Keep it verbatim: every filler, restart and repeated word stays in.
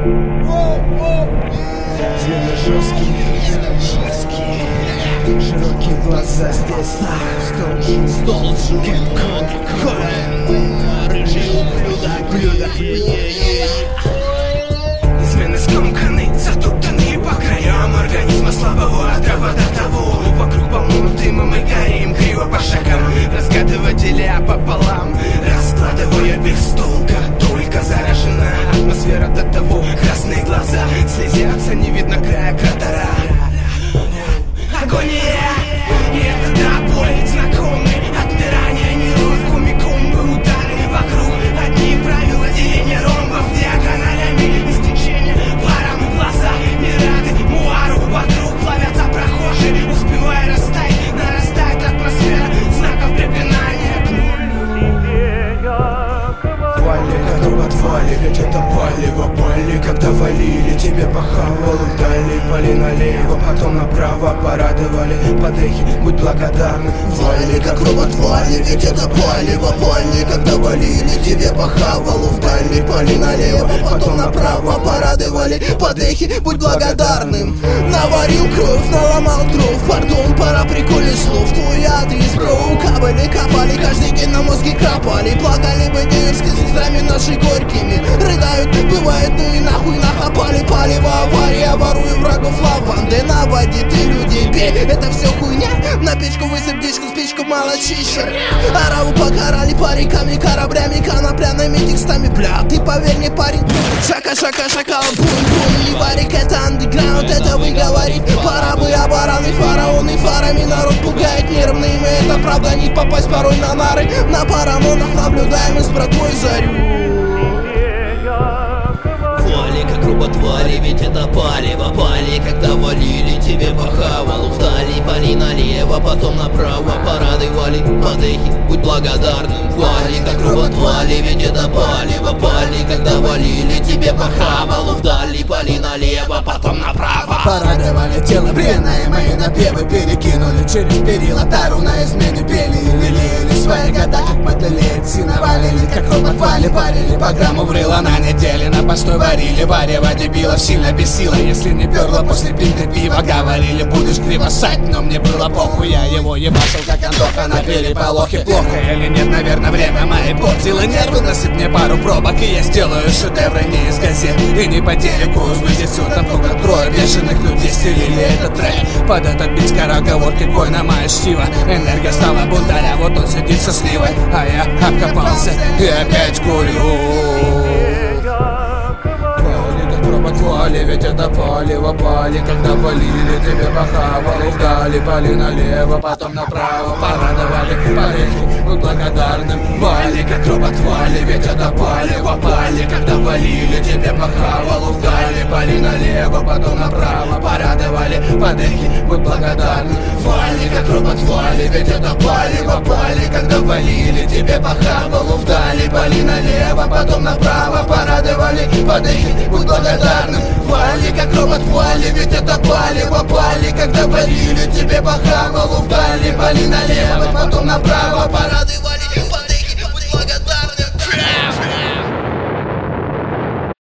Смены жесткие, жесткие, широкие глаза здесь на стол, стол, рыжий ублюдок, блюдо. Измены скомканы, затоптаны по краям организма слабого от дрова до того. Вокруг полно дыма, мы горим криво по шагам, разгадывая деля пополам, раскладывая без толка. Только заражена атмосфера до того, красные глаза слезятся, не видно края кратера. Агония, и это да, боль знакомый, отмирание нейрон, кумикумбы, удары вокруг, одни правила деления ромбов диагоналями, истечение паром, глаза не рады муару, вокруг плавятся прохожие, успевая растаять, нарастает атмосфера знаков препинания к нулю. Вали, как отвали, ведь это палево, боли, когда валили, тебе похавал, дали, пали налево, потом направо, порадовали подехи, будь благодарны. Вали, как робот, вали, ведь это палево, пали, когда валили, тебе похавал, вдали, пали налево, потом направо, порадовали подехи, будь благодарным. Наварил кровь, наломал дров, пардон, пора прикольных слов, твой адрес, бро, кабали, копали, каждый день на мозге кропали, плакали бы девушки с сестрами наши горькими, рыдают, бывает, ну и нахуй нахапали, палево, авария, ворую врагов лаванды, наводи ты людей, бей, это все хуйня, на печку высыпь дичку, спичку мало чище, араву покарали париками, кораблями, конопляными текстами, бля, ты поверь мне, парень, шака, шака, шака, бум, бум, и варик, это андеграунд, это вы говорить, пора бы обораны, фараоны, фарами, народ пугает нервными, это правда, не попасть порой на нары, на парамонах наблюдаем из братвой зарю. Вали, как робот, вали, ведь это палево, пали, когда валили, тебе похавал, вдали, пали налево, потом направо, парады вали, подехи, будь благодарным. Вали, как робот, вали, ведь это палево, пали, когда валили, тебе похавал, вдали, пали налево, потом направо. Порадовали тело бренное, мои напевы перекинули через перила, тару на измене пели и лелеяли свои года, как мотылеет, синовалили, как робот, вали, парили, по грамму врыла на неделе, на постой варили, варево дебилов сильно бесило, если не перло после пинты пива, говорили, будешь криво ссать, но мне было похуй, я его ебашил, как Антоха на переполохе. Плохо или нет, наверное, время мои портило нервы, насыпь мне пару пробок, и я сделаю шедевры не из газет и не по телеку, здесь все там только трое бешеных людей стелили этот трек, под этот бит скороговорки койна моя чтиво, энергия стала бунтаря, вот он сидит со сливой, а я обкопался и опять курю. Вали, ведь это палево, пали, когда валили, тебе похавал, вдали, пали налево, потом направо, порадовали подехи, будь благодарным. Вали, как робот, вали, ведь это палево, пали, когда валили, тебе похавал, вдали, пали налево, потом направо, порадовали подехи, будь благодарным. Вали, как робот, вали, ведь это палево, пали, когда валили, тебе похавал, вдали, пали налево, потом направо, порадовали подехи, будь благодарным. Вали, как робот, вали, ведь это палево, пали, когда валили, тебе похавал, вдали, пали налево, потом направо, порадовали.